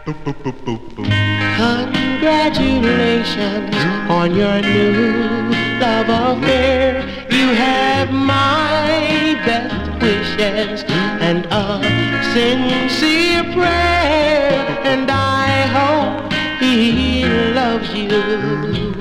Congratulations on your new love affair. You have my best wishes and a sincere prayer, and I hope he loves you